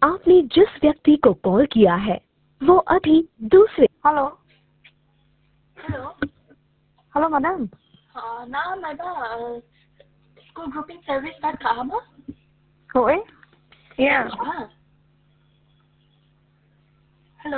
आपने जिस व्यक्ति को कॉल किया है वो अभी दूसरे Hello. Hello. Hello, madam. Na may ba school grouping service start ka ba? Oi? Yeah. Hello.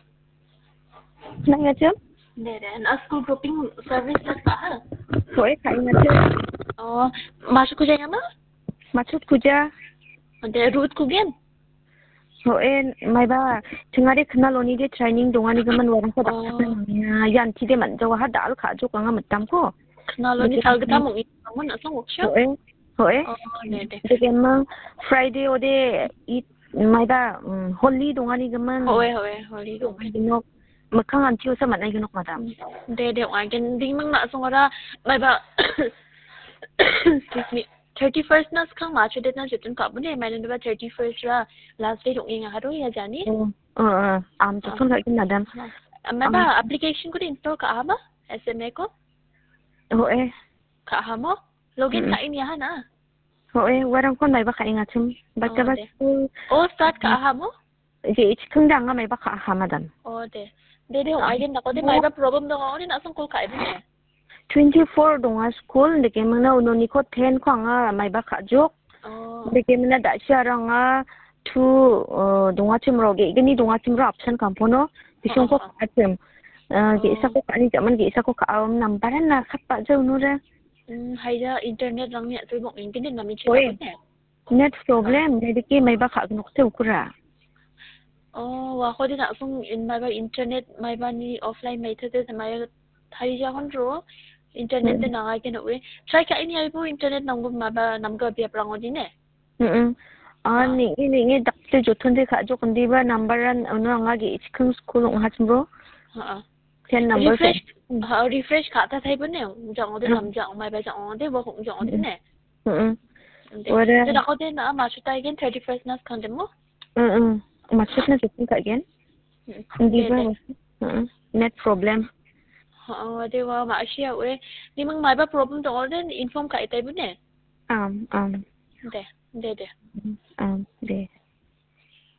Nang ngacham? Na school grouping service start ka ha? Oi, khai ngacham. Masuk ko dyan ma? Machut kuja. De root ko gen. Oi, may ba chungari khna loni de training dongani gaman warang ko dakna yan ti de man jawa ha dal kha jo kanga matam ko. Khna loni sal ka mo ni mo na song workshop. Oi. Oi. De gemma Friday ode it may ba holy dongani gaman. Hoy holy dong. Makang antiu sa manay ginok madam. De wa gen ding mang na song ra may ba excuse me 31st na skang ma chede na jutun ka bune mai na ba 31st ra last day dong inga haro ya jani am to thon kin madam mai ba application ko din to ka ba SMA ko hoe ka ha mo login ka in ya na hoe warang kon mai ba ka inga chum ba ta ba start ka ha mo je ich khung dang mai ba ka ha madam de ai gen na ko de mai ba problem dong oni na song ko ka bune 24 donga school de ke mana unoni ko 10 ko anga mai ba kha jok de ke mana da charanga tu donga chimro ge gani donga chimro option kampono bisong ko atem ge sa ko ani jaman ge sa ko ka number na khat pa jau nu ra haida internet rang ne tu bok internet na mi chhe net problem de ke mai ba kha nok se ukura wa ko de na sung in mai ba internet mai ba ni offline method de mai thai ja hon ro internet de na ga ke no we try ka ini ai bo internet nang ma ba nam ga bi prang odi ne ni dak te jothon de kha jo kondi ba number an ono anga ge ichkhung school ong ha chimro ten number refresh ka ta thai bune jang odi nam jang mai ba jang odi bo hong jang odi ne de da ko de na ma chutai gen 31st nas khang de mo ma chut na jothon ka gen ndi ba net problem de wa ma asia we ni mang mai ba problem to den inform ka itai bune de de de